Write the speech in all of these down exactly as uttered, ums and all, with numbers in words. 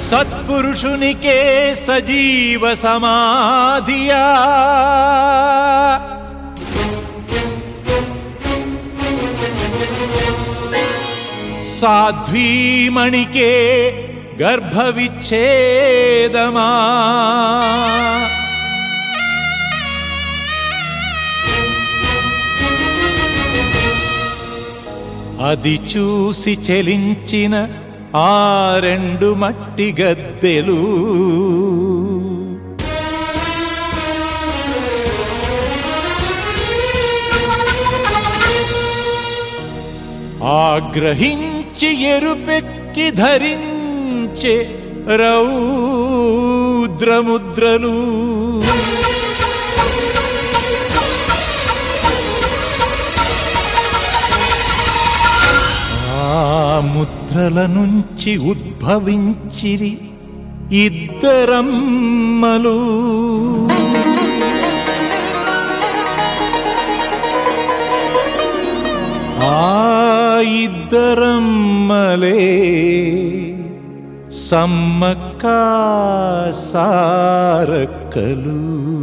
సత్పురుషునికే సజీవ సమాధియా సాధ్వీమణికే గర్భవిచ్ఛేదమా అది చూసి చెలించిన ఆ రెండు మట్టి గద్దెలు ఆగ్రహించి ఎరుపెక్కి ధరించే రౌద్రముద్రలు ఆ ముద్రల నుంచి ఉద్భవించిరి ఇద్దరమ్మలు ఆ ఇద్దరమ్మలే సమ్మక్క సారక్కలు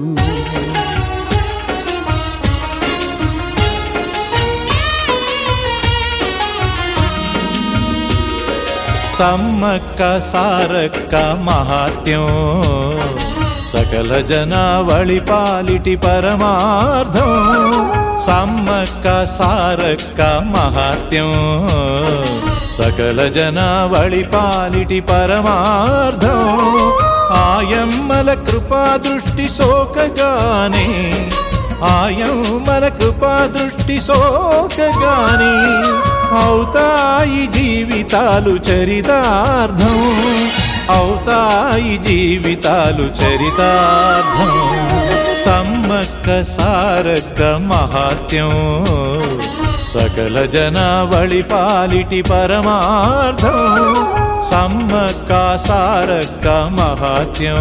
సమ్మక్క సారక్క మహాత్మ్యం సకల జనావళి పాలిటి పరమార్థం సమ్మక్క సారక్క మహాత్మ్యం సకల జనావళి పాలిటి పరమార్థం ఆయమ్మల కృపా దృష్టి సోకగానే ఆయమ్మల కృపా దృష్టి సోకగానే అవుతాయి జీవితాలు చరితార్థం అవుతాయి జీవితాలు చరితార్థం సమ్మక్క సారక్క మహాత్మ్యం సకల జనావళి పాలిటి పరమార్థం సమ్మక్క సారక్క మహాత్మ్యం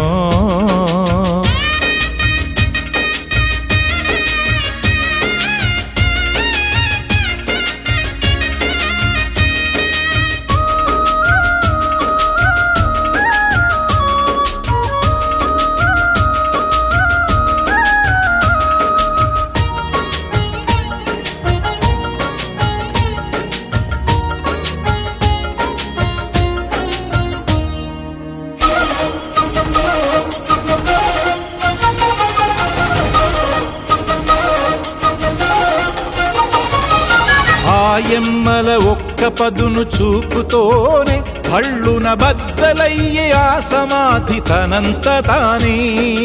ఆయమ్మల ఒక్క పదును చూపుతోనే హళ్ళున బద్దలయ్యే ఆ సమాధి తనంత తానే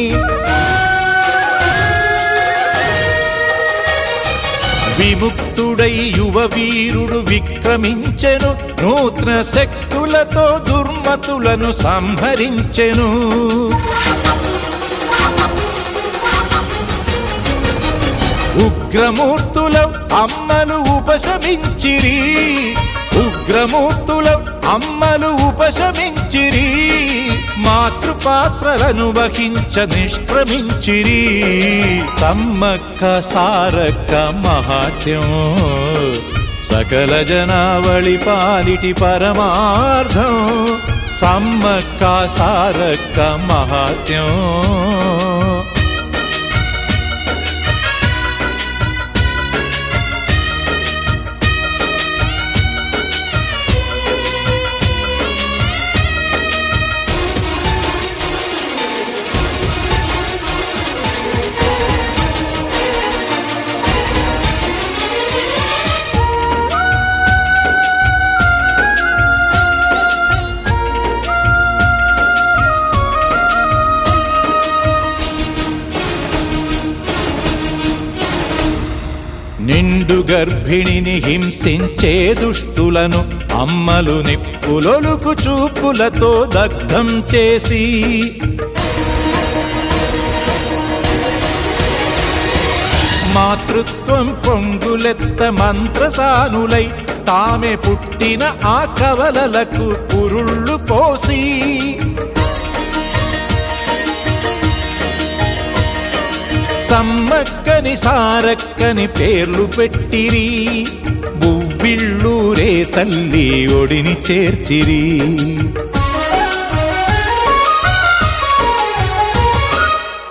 విముక్తుడై యువ వీరుడు విక్రమించెను నూతన శక్తులతో దుర్మతులను సంహరించెను ఉగ్రమూర్తుల అమ్మలు ఉపశమించిరి ఉగ్రమూర్తుల అమ్మలు ఉపశమించిరి మాతృపాత్రలను వహించ నిష్క్రమించిరి సమ్మక్క సారక్క మహాత్మ్యం సకల జనావళి పాలిటి పరమార్థం సమ్మక్క సారక్క మహాత్మ్యం నిండు గర్భిణిని హింసించే దుష్టులను అమ్మలు నిప్పులొలుకు చూపులతో దగ్ధం చేసి మాతృత్వం పొంగులెత్త మంత్రసానులై తామే పుట్టిన ఆ కవలలకు పురుళ్ళు పోసి సమ్మక్కని సారక్కని పేర్లు పెట్టిరి బువ్విళ్ళూరే తల్లి ఒడిని చేర్చిరి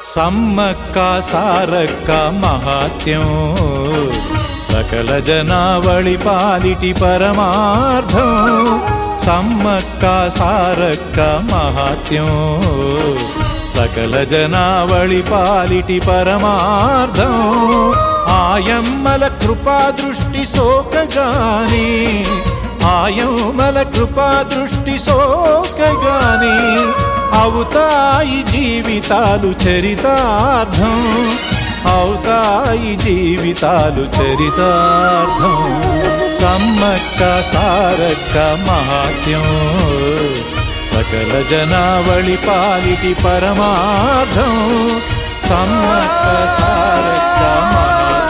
సమ్మక్క సారక్క మహాత్యం సకల జనావళి పాలిటి పరమార్థం సమ్మక్క సారక్క మహాత్యం సకల జనావళి పాలిటి పరమార్థం ఆయమ్మల కృపా దృష్టి సోకగాని ఆయమ్మల కృపా దృష్టి సోకగాని అవుతాయి జీవితాలు చరితార్థం అవుతాయి జీవితాలు చరితార్థం సమ్మక్క సారక్క మహాత్యం సకల జనావళి పాలిటి పరమార్థం సమ్మక్క సారక్క మహాత్యం